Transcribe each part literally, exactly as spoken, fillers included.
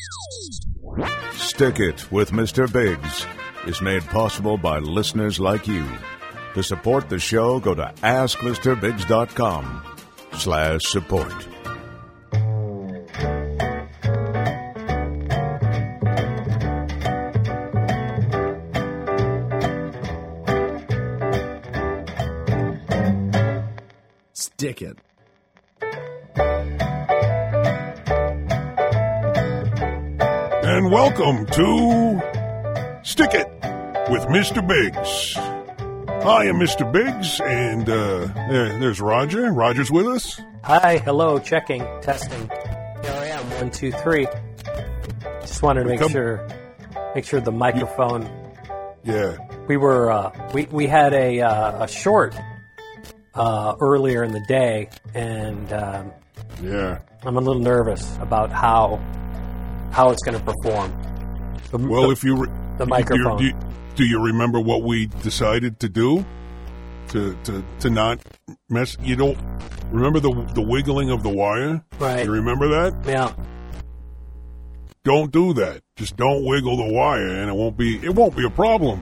Stick It with Mister Biggs is made possible by listeners like you. To support the show, go to ask mr biggs dot com slash support. Stick It. And welcome to Stick It with Mister Biggs. I am Mister Biggs, and uh, there, there's Roger. Roger's with us. Hi, hello, checking, testing. Here I am, one, two, three. Just wanted to make Come. sure, make sure the microphone. Yeah. We were, uh, we we had a uh, a short uh, earlier in the day, and um, Yeah. I'm a little nervous about how how it's going to perform. The, Well, the, if you re- the do you- microphone. Do you, do you remember what we decided to do to to to not mess? You don't remember the the wiggling of the wire? Right. You remember that? yeah, Don't do that. Just don't wiggle the wire, and it won't be it won't be a problem.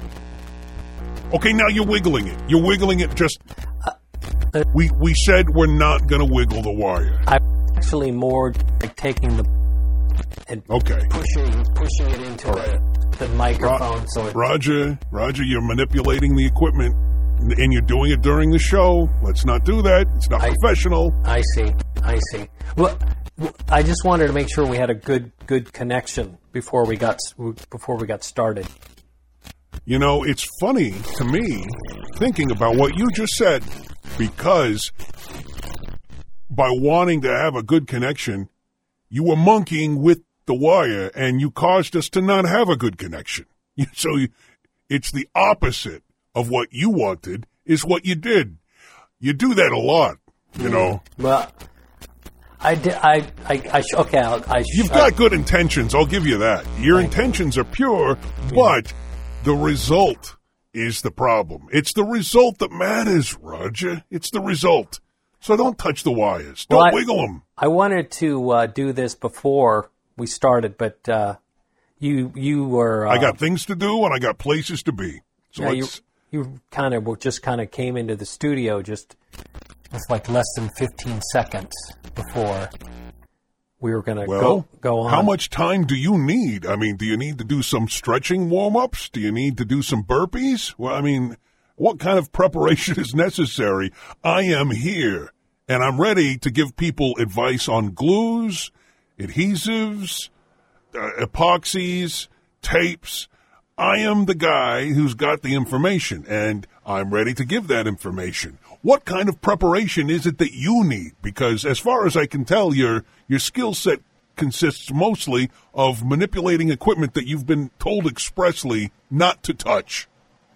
Okay, now you're wiggling it. You're wiggling it. Just uh, we we said we're not going to wiggle the wire. I'm actually more like taking the and Okay. pushing pushing it into All right. the, the microphone, Ro- so it, Roger, Roger, you're manipulating the equipment, and you're doing it during the show. Let's not do that. It's not I- professional. I see. I see. Well, I just wanted to make sure we had a good good connection before we got before we got started. You know, it's funny to me thinking about what you just said, because by wanting to have a good connection, you were monkeying with the wire, and you caused us to not have a good connection. So you, it's the opposite of what you wanted is what you did. You do that a lot, you know. Well, I did. I. I. I sh- okay. I'll, I. Sh- You've got good intentions, I'll give you that. Your intentions are pure, but the result is the problem. It's the result that matters, Roger. It's the result. So don't touch the wires. Don't Well, I- wiggle them. I wanted to uh, do this before we started, but uh, you you were. Uh, I got things to do, and I got places to be. So yeah, you let's... you kind of just kind of came into the studio just with like less than fifteen seconds before we were going to Well, go go on. how much time do you need? I mean, do you need to do some stretching warm-ups? Do you need to do some burpees? Well, I mean, what kind of preparation is necessary? I am here, and I'm ready to give people advice on glues, adhesives, uh, epoxies, tapes. I am the guy who's got the information, and I'm ready to give that information. What kind of preparation is it that you need? Because as far as I can tell, your your skill set consists mostly of manipulating equipment that you've been told expressly not to touch.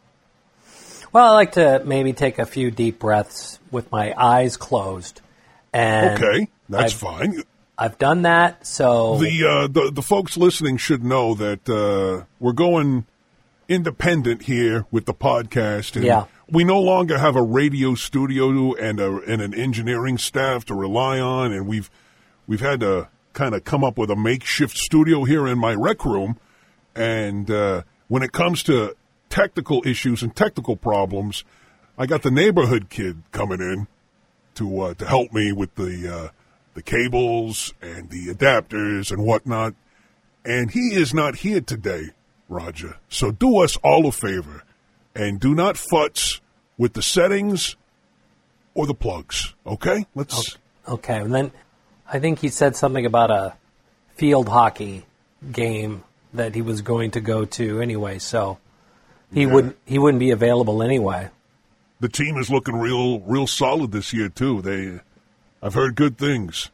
Well, I like to maybe take a few deep breaths with my eyes closed. And Okay, that's I've, fine. I've done that, so The, uh, the the folks listening should know that uh, we're going independent here with the podcast. And Yeah. we no longer have a radio studio and a and an engineering staff to rely on, and we've we've had to kind of come up with a makeshift studio here in my rec room. And uh, when it comes to technical issues and technical problems, I got the neighborhood kid coming in to uh, to help me with the uh, the cables and the adapters and whatnot. And he is not here today, Roger. So do us all a favor and do not futz with the settings or the plugs. Okay? Let's. okay. And then I think he said something about a field hockey game that he was going to go to anyway, so he Yeah. wouldn't he wouldn't be available anyway. The team is looking real, real solid this year too. They, I've heard good things.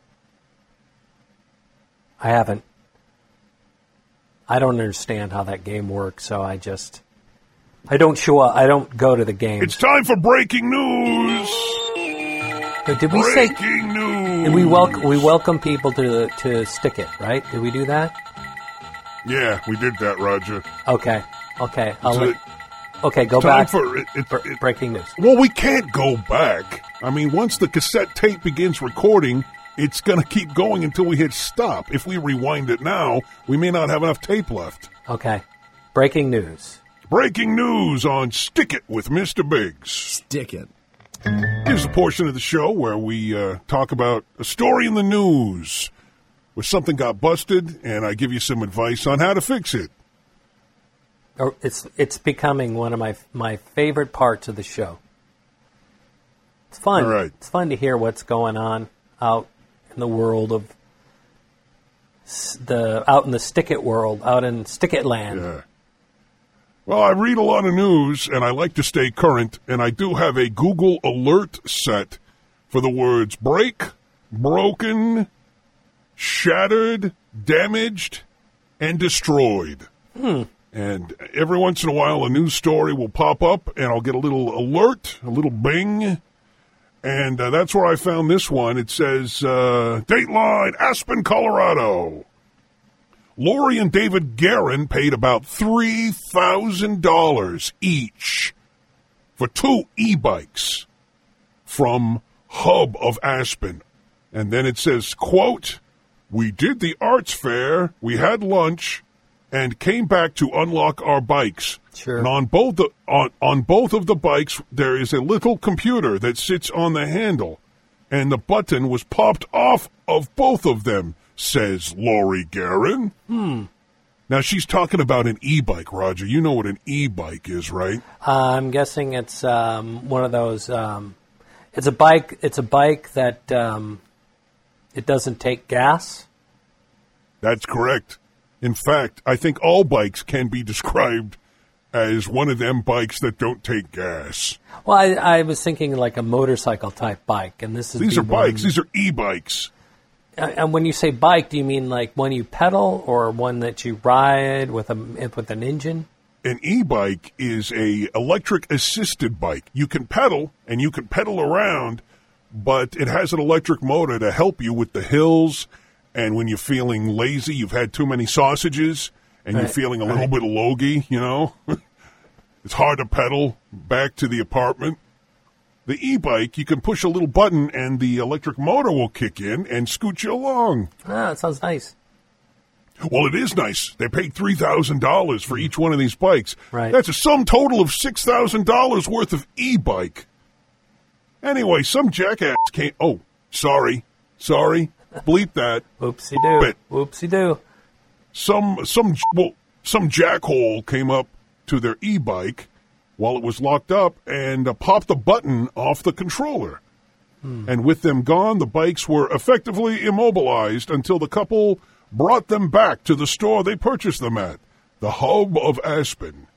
I haven't. I don't understand how that game works, so I just I don't show up. I don't go to the games. It's time for breaking news. But did we say Breaking news. did we welcome we welcome people to to stick it, right? Did we do that? Yeah, we did that, Roger. Okay. Okay. I'll So let, it- okay, go time back. for it, it, Bre- it- breaking news. Well, we can't go back. I mean, once the cassette tape begins recording, it's going to keep going until we hit stop. If we rewind it now, we may not have enough tape left. Okay. Breaking news. Breaking news on Stick It with Mister Biggs. Stick it. Here's a portion of the show where we uh, talk about a story in the news where something got busted, and I give you some advice on how to fix it. Or it's it's becoming one of my my favorite parts of the show. It's fun. All right. It's fun to hear what's going on out in the world of s- the out in the Stick It world, out in Stick It land. Yeah. Well, I read a lot of news, and I like to stay current, and I do have a Google alert set for the words break, broken, shattered, damaged, and destroyed. Hmm. And every once in a while, a news story will pop up, and I'll get a little alert, a little bing, and uh, that's where I found this one. It says, uh, Dateline, Aspen, Colorado. Lori and David Guerin paid about three thousand dollars each for two e-bikes from Hub of Aspen. And then it says, quote, we did the arts fair, we had lunch, and came back to unlock our bikes. Sure. And on both the, on, on both of the bikes, there is a little computer that sits on the handle, and the button was popped off of both of them, says Lori Guerin. Hmm. Now, she's talking about an e-bike, Roger. You know what an e-bike is, right? Uh, I'm guessing it's um, one of those. Um, it's a bike. It's a bike that um, it doesn't take gas. That's correct. In fact, I think all bikes can be described as one of them bikes that don't take gas. Well, I, I was thinking like a motorcycle type bike, and this is These the are bikes. one- These are e-bikes. Uh, And when you say bike, do you mean like one you pedal or one that you ride with a with an engine? An e-bike is a electric assisted bike. You can pedal and you can pedal around, but it has an electric motor to help you with the hills. And when you're feeling lazy, you've had too many sausages, and Right, you're feeling a little right. bit logy, you know, it's hard to pedal back to the apartment. The e-bike, you can push a little button and the electric motor will kick in and scoot you along. Ah, that sounds nice. Well, it is nice. They paid three thousand dollars for each one of these bikes. Right. That's a sum total of six thousand dollars worth of e-bike. Anyway, some jackass came... Oh, sorry. Sorry. Bleep that. Whoopsie doo. But- Whoopsie doo. Some, some, well, some jackhole came up to their e-bike while it was locked up and uh, popped the button off the controller. Hmm. And with them gone, the bikes were effectively immobilized until the couple brought them back to the store they purchased them at, the Hub of Aspen.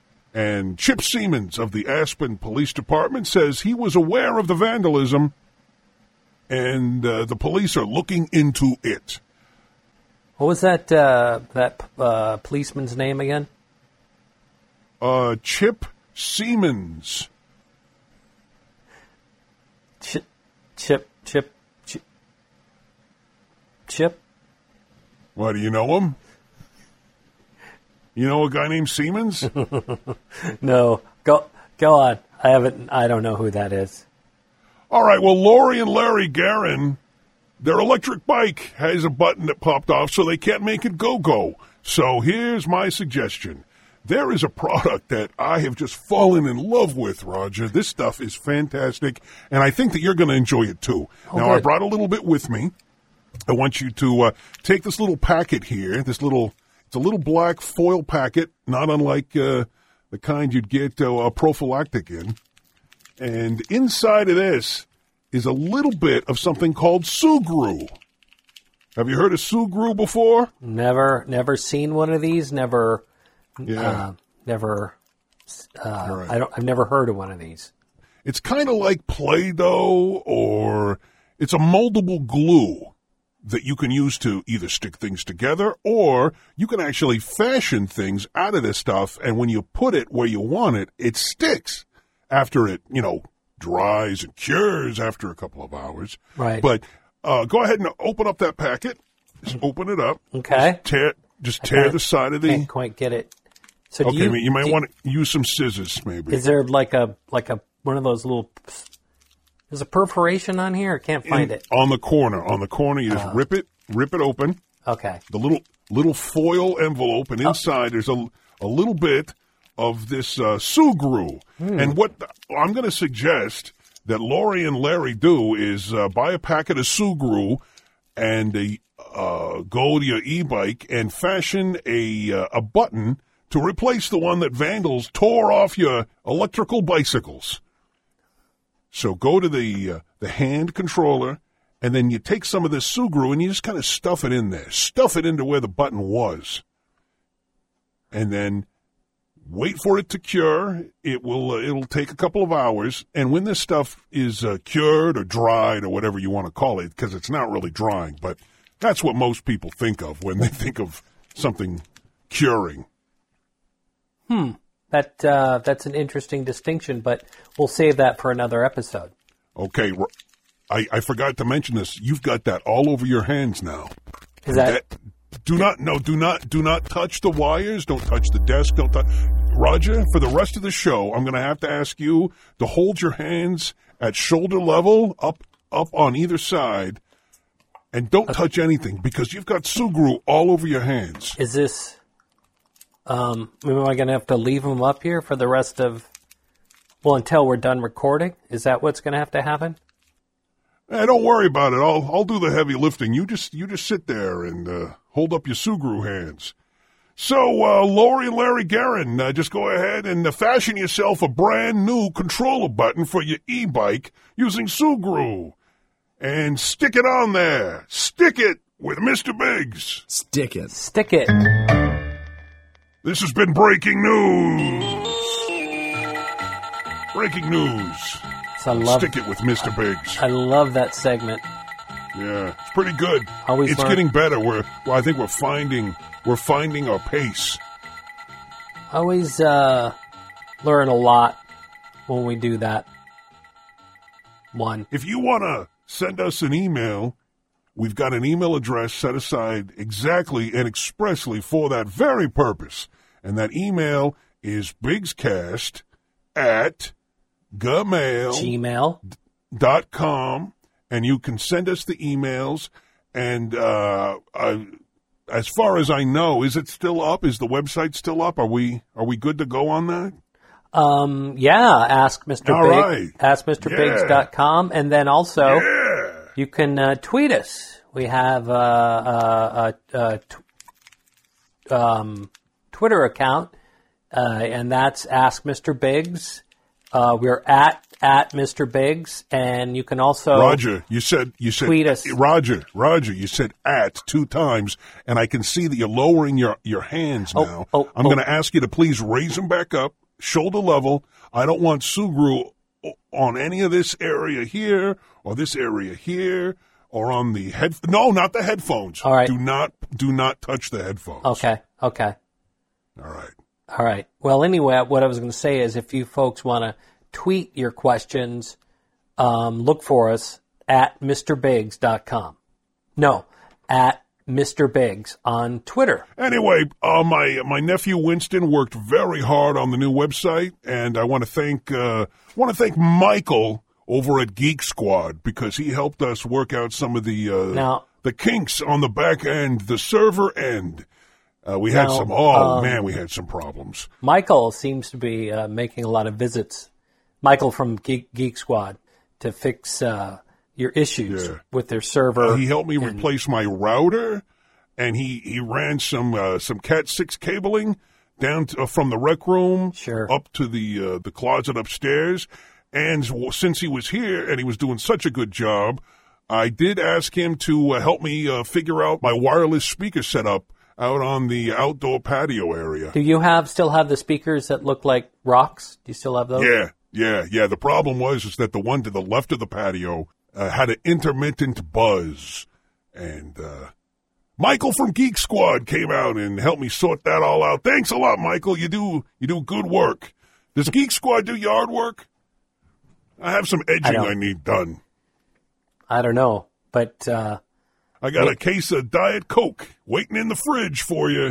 And Chip Siemens of the Aspen Police Department says he was aware of the vandalism, and uh, the police are looking into it. What was that uh, that uh, policeman's name again? Uh, Chip Siemens. Chip, chip, chip, chip, chip. What, do you know him? You know a guy named Siemens? No, go go on. I haven't. I don't know who that is. All right, well, Lori and Larry Guerin, their electric bike has a button that popped off so they can't make it go-go. So here's my suggestion. There is a product that I have just fallen in love with, Roger. This stuff is fantastic, and I think that you're going to enjoy it too. Oh, now, I good. brought a little bit with me. I want you to uh, take this little packet here, this little, it's a little black foil packet, not unlike uh, the kind you'd get uh, a prophylactic in. And inside of this is a little bit of something called Sugru. Have you heard of Sugru before? Never, never seen one of these. Never, Yeah. uh, never. Uh, Right. I don't. I've never heard of one of these. It's kind of like Play-Doh, or it's a moldable glue that you can use to either stick things together, or you can actually fashion things out of this stuff, and when you put it where you want it, it sticks after it, you know, dries and cures after a couple of hours. Right. But uh, go ahead and open up that packet. Just open it up. Okay. Tear, just tear can't- the side of the... Can't quite get it. So do Okay, you, you might do- want to use some scissors, maybe. Is there like a like a one of those little There's a perforation on here. I can't find In- it. On the corner. On the corner, you just Uh, rip it, rip it open. Okay. The little little foil envelope, and inside there's a, a little bit of this uh, Sugru. Hmm. And what the, I'm going to suggest that Lori and Larry do is uh, buy a packet of Sugru and a, uh, go to your e-bike and fashion a uh, a button to replace the one that vandals tore off your electrical bicycles. So go to the uh, the hand controller, and then you take some of this Sugru and you just kind of stuff it in there. Stuff it into where the button was. And then wait for it to cure. It will uh, it'll take a couple of hours. And when this stuff is uh, cured or dried or whatever you want to call it, because it's not really drying, but that's what most people think of when they think of something curing. Hmm. That uh, that's an interesting distinction, but we'll save that for another episode. Okay, I, I forgot to mention this. You've got that all over your hands now. Is that, that do not no do not do not touch the wires. Don't touch the desk. Don't touch. Roger, for the rest of the show, I'm going to have to ask you to hold your hands at shoulder level, up up on either side, and don't okay. touch anything because you've got Sugru all over your hands. Is this? Um, am I going to have to leave them up here for the rest of? Well, until we're done recording, is that what's going to have to happen? Eh, don't worry about it. I'll I'll do the heavy lifting. You just you just sit there and uh, hold up your Sugru hands. So, uh, Lori and Larry Guerin, uh, just go ahead and uh, fashion yourself a brand new controller button for your e-bike using Sugru, and stick it on there. Stick it with Mister Biggs. Stick it. Stick it. This has been breaking news. Breaking news. So I love, Stick it with Mister Biggs. I love that segment. Yeah, it's pretty good. Always it's learn. getting better. We're well, I think we're finding we're finding our pace. I always uh, learn a lot when we do that. One. If you want to send us an email, we've got an email address set aside exactly and expressly for that very purpose. And that email is bigscast at gmail Gmail. dot com, and you can send us the emails. And uh, uh, as far as I know, is it still up? Is the website still up? Are we are we good to go on that? Um, yeah, ask Mister All Big, right. ask Mr Biggs dot com, and then also Yeah. you can uh, tweet us. We have uh, a, a, a t- um, Twitter account, uh, and that's Ask Mister Biggs. Uh, we're at at Mister Biggs, and you can also Roger, you said you said tweet us. Roger, Roger, you said at two times, and I can see that you're lowering your, your hands Oh, now. oh, I'm oh. going to ask you to please raise them back up, shoulder level. I don't want Sugru on any of this area here or this area here or on the head. No, not the headphones. All right. Do not do not touch the headphones. Okay, okay. All right. All right. Well, anyway, what I was going to say is if you folks want to tweet your questions, um, look for us at Mister Biggs dot com. No, at Mister Biggs on Twitter. Anyway, uh, my my nephew Winston worked very hard on the new website, and I want to thank uh, want to thank Michael over at Geek Squad because he helped us work out some of the uh, Now- the kinks on the back end, the server end. Uh, we had Now, some. Oh um, man, we had some problems. Michael seems to be uh, making a lot of visits. Michael from Geek, Geek Squad to fix uh, your issues Yeah. with their server. Uh, he helped me and- replace my router, and he, he ran some uh, some Cat six cabling down to, uh, from the rec room Sure. up to the uh, the closet upstairs. And w- since he was here and he was doing such a good job, I did ask him to uh, help me uh, figure out my wireless speaker setup out on the outdoor patio area. Do you have still have the speakers that look like rocks? Do you still have those? Yeah, yeah, yeah. The problem was is that the one to the left of the patio uh, had an intermittent buzz, and uh, Michael from Geek Squad came out and helped me sort that all out. Thanks a lot, Michael. You do you do good work. Does Geek Squad do yard work? I have some edging don't. I, need done. I don't know, but uh, I got a case of Diet Coke waiting in the fridge for you,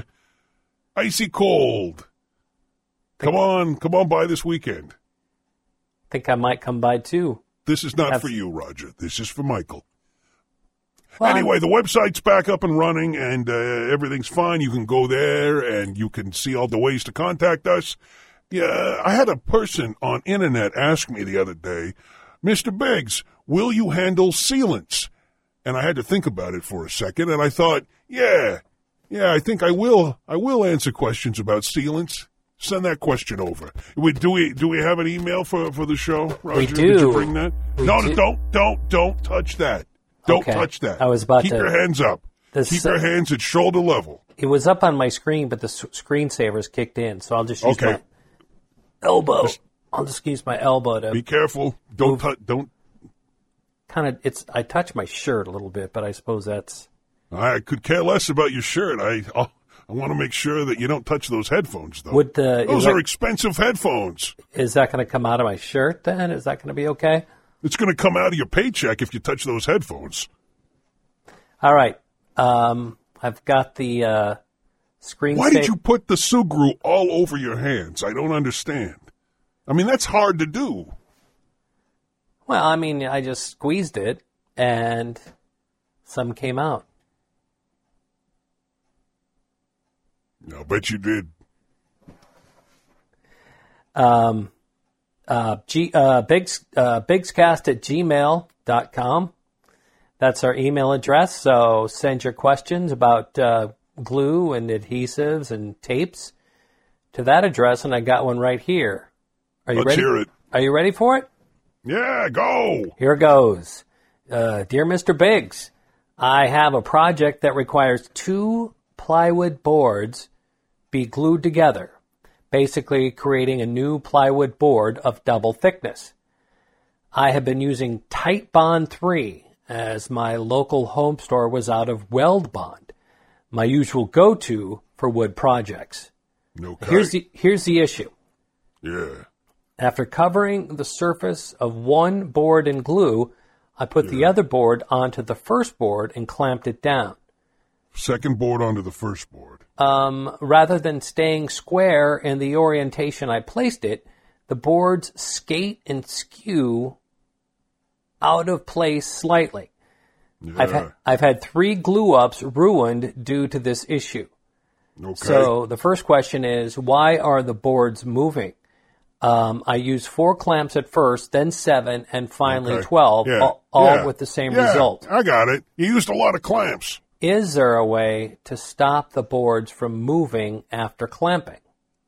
icy cold. Come on, come on by this weekend. I think I might come by too. this is not Have- for you, Roger. This is for Michael. Well, Anyway, the website's back up and running, and uh, everything's fine. You can go there, and you can see all the ways to contact us. Yeah, I had a person on internet ask me the other day, Mister Biggs, will you handle sealants? And I had to think about it for a second, and I thought, yeah, yeah, I think I will. I will answer questions about sealants. Send that question over. We, do we do we have an email for, for the show, Roger? We Did do. you bring that? We no, do. don't, don't, don't touch that. Don't Okay. touch that. I was about Keep to- your hands up. This- Keep your hands at shoulder level. It was up on my screen, but the s- screensaver's kicked in, so I'll just use Okay. my elbow. I'll just use my elbow to Be careful. Don't tou- don't. kind of. It's. I touch my shirt a little bit, but I suppose that's. I could care less about your shirt. I oh, I want to make sure that you don't touch those headphones, though. Would the those is are that, expensive headphones. is that going to come out of my shirt then? Is that going to be okay? It's going to come out of your paycheck if you touch those headphones. All right. Um, I've got the uh, screen. Why did you put the Sugru all over your hands? I don't understand. I mean, that's hard to do. Well, I mean, I just squeezed it, and some came out. I bet you did. Um, uh, G, uh, Bigs, uh, bigscast at gmail dot com. That's our email address. So send your questions about uh, glue and adhesives and tapes to that address, and I got one right here. Are you Let's ready? hear it. Are you ready for it? Yeah, go. Here goes. Uh, Dear Mister Biggs, I have a project that requires two plywood boards be glued together, basically creating a new plywood board of double thickness. I have been using Tight Bond three as my local home store was out of Weld Bond, my usual go-to for wood projects. Okay. Here's the, here's the issue. Yeah. After covering the surface of one board in glue, I put the other board onto the first board and clamped it down. Second board onto the first board. Um, rather than staying square in the orientation I placed it, the boards skate and skew out of place slightly. Yeah. I've, ha- I've had three glue-ups ruined due to this issue. Okay. So the first question is, why are the boards moving? Um, I used four clamps at first, then seven, and finally Okay. twelve, Yeah. all, all Yeah. with the same Yeah, result. I got it. You used a lot of clamps. Is there a way to stop the boards from moving after clamping?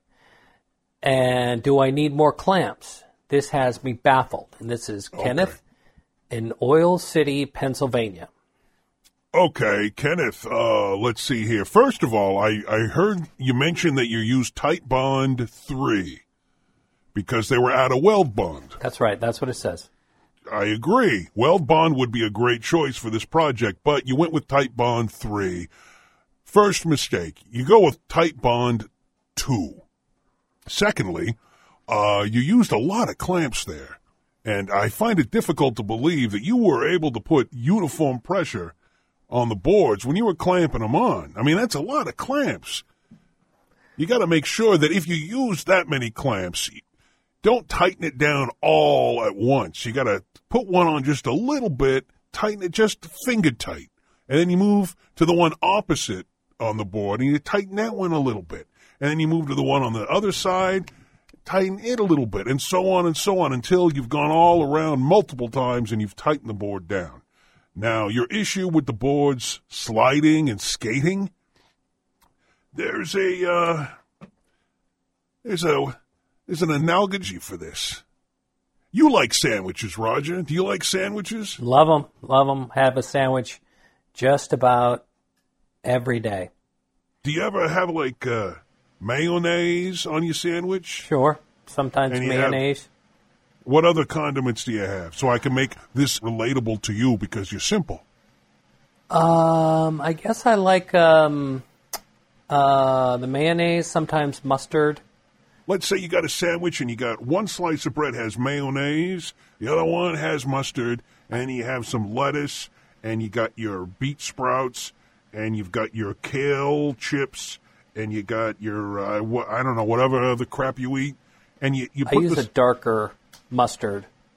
And do I need more clamps? This has me baffled. And this is Kenneth in Oil City, Pennsylvania. Okay, Kenneth, uh, let's see here. First of all, I, I heard you mention that you used Tight Bond three because they were out of Weld Bond. That's right. That's what it says. I agree. Weld Bond would be a great choice for this project, but you went with Tight Bond three. First mistake, you go with Tight Bond two. Secondly, uh, you used a lot of clamps there, and I find it difficult to believe that you were able to put uniform pressure on the boards when you were clamping them on. I mean, that's a lot of clamps. You got to make sure that if you use that many clamps, don't tighten it down all at once. You got to put one on just a little bit, tighten it just finger tight, and then you move to the one opposite on the board, and you tighten that one a little bit. And then you move to the one on the other side, tighten it a little bit, and so on and so on until you've gone all around multiple times and you've tightened the board down. Now, your issue with the boards sliding and skating, there's a, uh, there's a, there's an analogy for this. You like sandwiches, Roger. Do you like sandwiches? Love them. Love them. Have a sandwich just about every day. Do you ever have, like, uh, mayonnaise on your sandwich? Sure. Sometimes And you have- mayonnaise. What other condiments do you have? So I can make this relatable to you because you're simple. Um, I guess I like um, uh, the mayonnaise, sometimes mustard. Let's say you got a sandwich and you got one slice of bread has mayonnaise, the other one has mustard, and you have some lettuce, and you got your beet sprouts, and you've got your kale chips, and you got your, uh, wh- I don't know, whatever other crap you eat. And you, you I put use this, a darker mustard.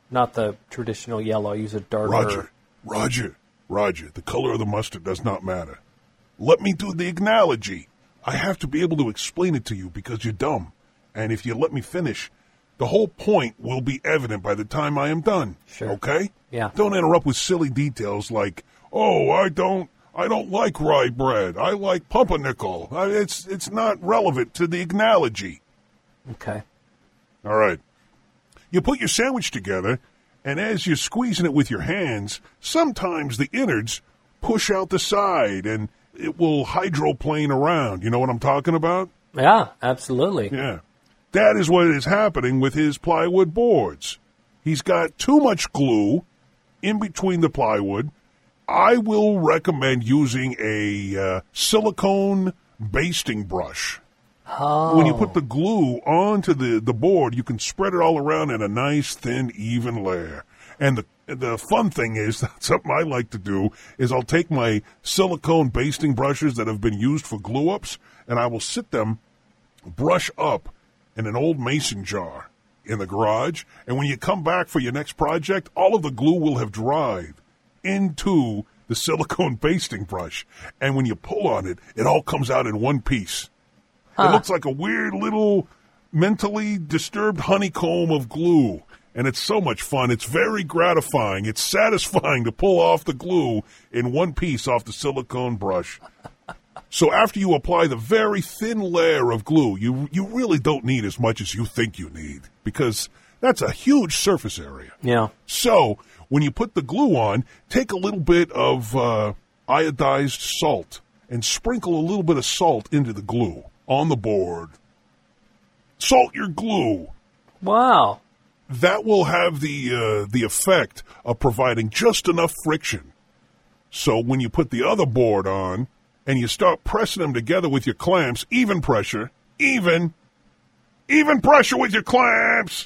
not the traditional yellow. I use a darker. Roger, Roger, Roger, the color of the mustard does not matter. Let me do the analogy. I have to be able to explain it to you because you're dumb. And if you let me finish, the whole point will be evident by the time I am done. Sure. Okay? Yeah. Don't interrupt with silly details like, oh, I don't, I don't like rye bread. I like pumpernickel. I, it's, it's not relevant to the analogy. Okay. All right. You put your sandwich together, and as you're squeezing it with your hands, sometimes the innards push out the side, and it will hydroplane around. You know what I'm talking about? Yeah, absolutely. Yeah. That is what is happening with his plywood boards. He's got too much glue in between the plywood. I will recommend using a uh, silicone basting brush. Oh. When you put the glue onto the, the board, you can spread it all around in a nice, thin, even layer. And the the fun thing is, something I like to do, is I'll take my silicone basting brushes that have been used for glue-ups, and I will sit them, brush up in an old mason jar in the garage. And when you come back for your next project, all of the glue will have dried into the silicone basting brush. And when you pull on it, it all comes out in one piece. Huh. It looks like a weird little mentally disturbed honeycomb of glue. And it's so much fun. It's very gratifying. It's satisfying to pull off the glue in one piece off the silicone brush. So after you apply the very thin layer of glue, you you really don't need as much as you think you need, because that's a huge surface area. Yeah. So when you put the glue on, take a little bit of uh, iodized salt and sprinkle a little bit of salt into the glue on the board. Salt your glue. Wow. That will have the uh, the effect of providing just enough friction. So when you put the other board on and you start pressing them together with your clamps, even pressure, even, even pressure with your clamps,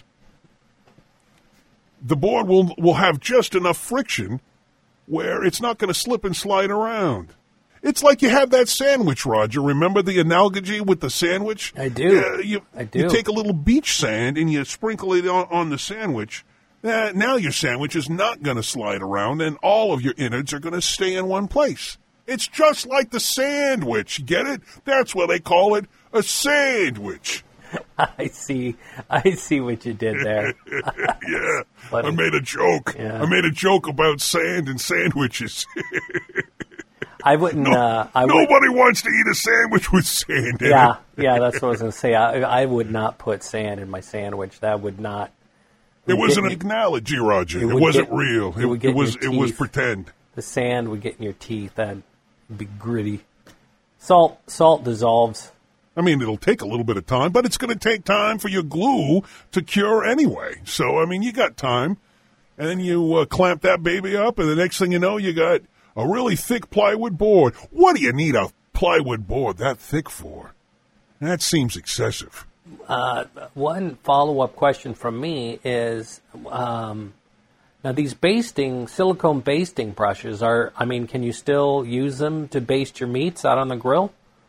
the board will, will have just enough friction where it's not going to slip and slide around. It's like you have that sandwich, Roger. Remember the analogy with the sandwich? I do. Uh, you, I do. You take a little beach sand and you sprinkle it on, on the sandwich. Uh, now your sandwich is not going to slide around, and all of your innards are going to stay in one place. It's just like the sandwich. Get it? That's why they call it a sandwich. I see. I see what you did there. Yeah. Funny. I made a joke. Yeah. I made a joke about sand and sandwiches. I wouldn't. No, uh, I nobody would, wants to eat a sandwich with sand in Yeah, it. yeah, that's what I was going to say. I, I would not put sand in my sandwich. That would not. It was an me, analogy, Roger. It, it it wasn't get, real. It, It, would get it was. in your It was teeth. pretend. The sand would get in your teeth. That'd be gritty. Salt, salt dissolves. I mean, it'll take a little bit of time, but it's going to take time for your glue to cure anyway. So, I mean, you got time. And then you uh, clamp that baby up, and the next thing you know, you got a really thick plywood board. What do you need a plywood board that thick for? That seems excessive. Uh, one follow-up question from me is, um, now these basting, silicone basting brushes are, I mean, can you still use them to baste your meats out on the grill?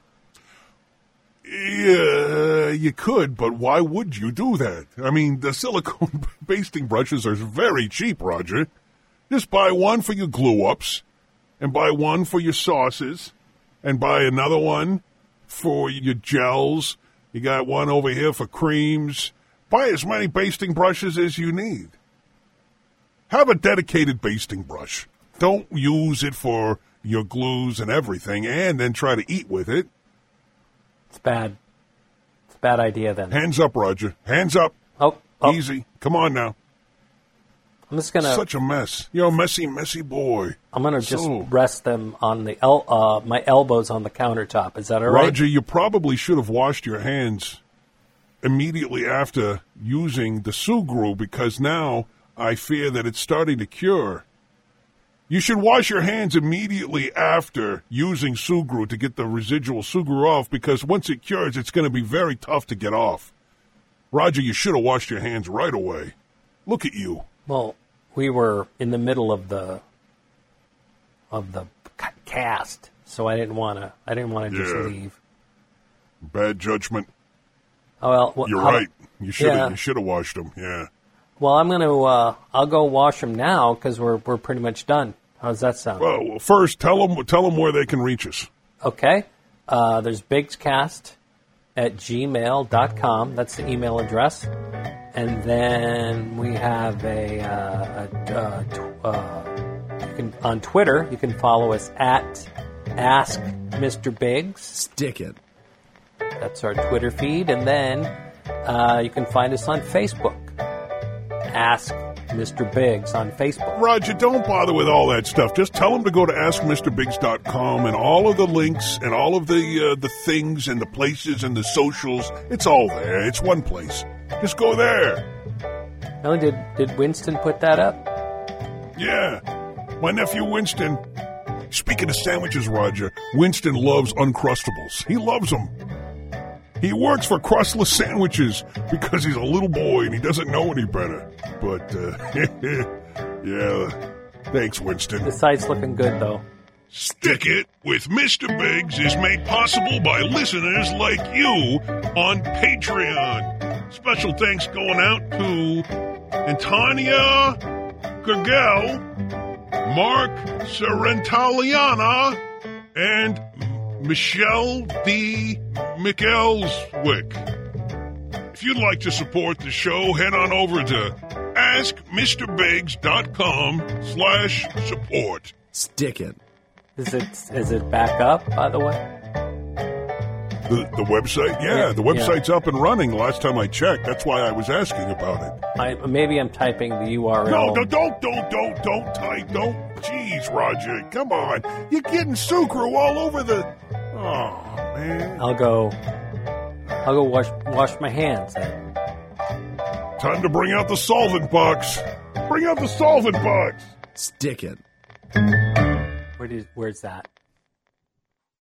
Yeah, you could, but why would you do that? I mean, the silicone basting brushes are very cheap, Roger. Just buy one for your glue-ups, and buy one for your sauces, and buy another one for your gels. You got one over here for creams. Buy as many basting brushes as you need. Have a dedicated basting brush. Don't use it for your glues and everything, and then try to eat with it. It's bad. It's a bad idea then. Hands up, Roger. Hands up. Oh, oh. Easy. Come on now. I'm just gonna. Such a mess. You're a messy, messy boy. I'm gonna just So- rest them on the el- uh, my elbows on the countertop. Is that all right? Roger, you probably should have washed your hands immediately after using the Sugru, because now I fear that it's starting to cure. You should wash your hands immediately after using Sugru to get the residual Sugru off, because once it cures, it's going to be very tough to get off. Roger, you should have washed your hands right away. Look at you. Well, we were in the middle of the of the ca- cast, so I didn't want to. I didn't want to just Yeah. leave. Bad judgment. Oh well, wh- You're how- right. You should have. yeah. You should have washed them. Yeah. Well, I'm going to. Uh, I'll go wash them now because we're we're pretty much done. How's that sound? Well, first, tell them tell them where they can reach us. Okay. Uh, there's bigscast at gmail dot com. That's the email address. And then we have a, uh, a uh, tw- uh, you can, on Twitter. You can follow us at Ask Mister Biggs. Stick it. That's our Twitter feed. And then uh, you can find us on Facebook. Ask Mister Biggs on Facebook. Roger, don't bother with all that stuff. Just tell them to go to ask mr biggs dot com and all of the links and all of the uh, the things and the places and the socials. It's all there. It's one place. Just go there. Really, did did Winston put that up? Yeah. My nephew Winston. Speaking of sandwiches, Roger, Winston loves Uncrustables. He loves them. He works for Crustless Sandwiches because he's a little boy and he doesn't know any better. But, uh, yeah, thanks, Winston. The site's looking good, though. Stick It with Mister Biggs is made possible by listeners like you on Patreon. Special thanks going out to Antonia Gurgel, Mark Sorrentaliana, and Michelle D. McElswick. If you'd like to support the show, head on over to ask mr biggs dot com slash support. Stick it. Is it is it back up, by the way? The, the website? Yeah, Yeah, the website's yeah. up and running last time I checked. That's why I was asking about it. I, maybe I'm typing the U R L. No, no, don't, don't, don't, don't type, don't. Jeez, Roger, come on. You're getting sucru all over the... Oh, man. I'll go. I'll go wash wash my hands. Then. Time to bring out the solvent box. Bring out the solvent box. Stick it. Where do, where's that?